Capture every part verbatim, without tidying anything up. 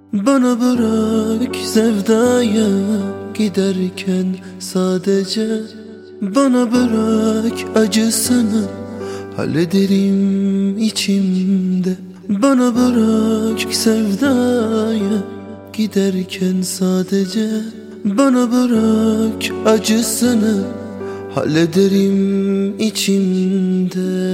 Bana bırak sevdaya giderken sadece. Bana bırak acısını hallederim içimde. Bana bırak sevdaya giderken sadece. Bana bırak acısını hallederim içimde.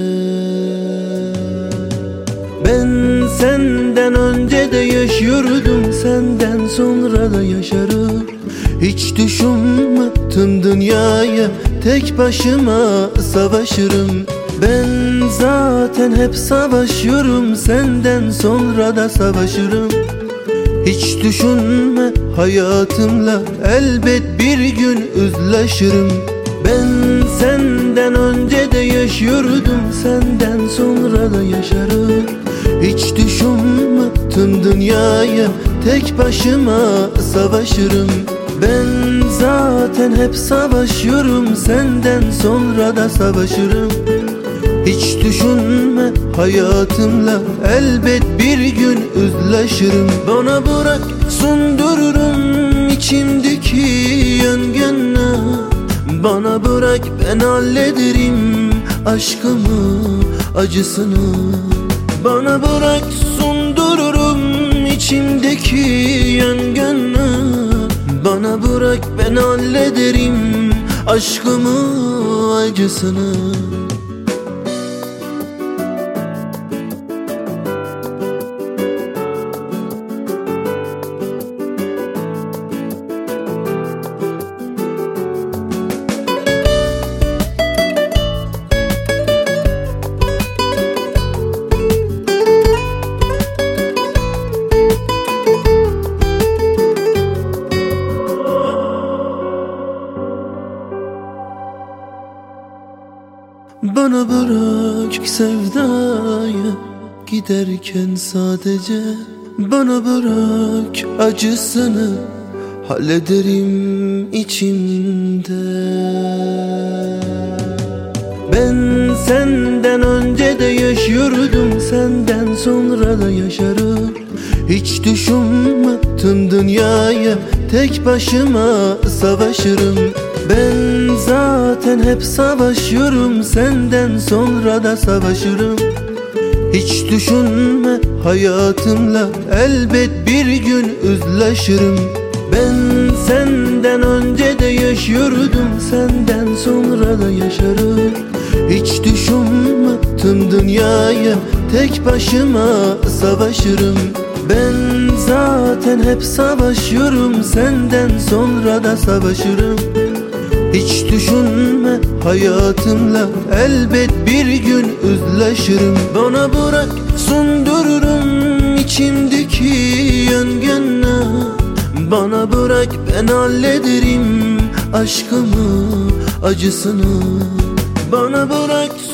Ben senden önce de yaşıyordum, senden sonra da yaşarım. Hiç düşünme tüm dünyaya tek başıma savaşırım. Ben zaten hep savaşıyorum, senden sonra da savaşırım. Hiç düşünme hayatımla elbet bir gün üzleşirim. Ben senden önce de yaşıyordum, senden sonra da yaşarım. Hiç düşünme tüm dünyaya tek başıma savaşırım. Ben zaten hep savaşıyorum, senden sonra da savaşırım. Hiç düşünme hayatımla elbet bir gün üzleşirim. Bana bırak sundururum içimdeki yangını. Bana bırak ben hallederim aşkımı, acısını. Bana bırak sundururum içimdeki yangını. Bana bırak ben hallederim aşkımı, acısını. Bana bırak sevdaya giderken sadece. Bana bırak acısını hallederim içimde. Ben senden önce de yaşıyordum, senden sonra da yaşarım. Hiç düşünme tüm dünyaya tek başıma savaşırım. Ben zaten hep savaşıyorum, senden sonra da savaşırım. Hiç düşünme hayatımla elbet bir gün üzleşirim. Ben senden önce de yaşıyordum, senden sonra da yaşarım. Hiç düşünme tüm dünyaya tek başıma savaşırım. Ben zaten hep savaşıyorum, senden sonra da savaşırım. Hiç düşünme hayatımla elbet bir gün üzleşirim. Bana bırak sundururum içimdeki yangını. Bana bırak ben hallederim aşkımı, acısını. Bana bırak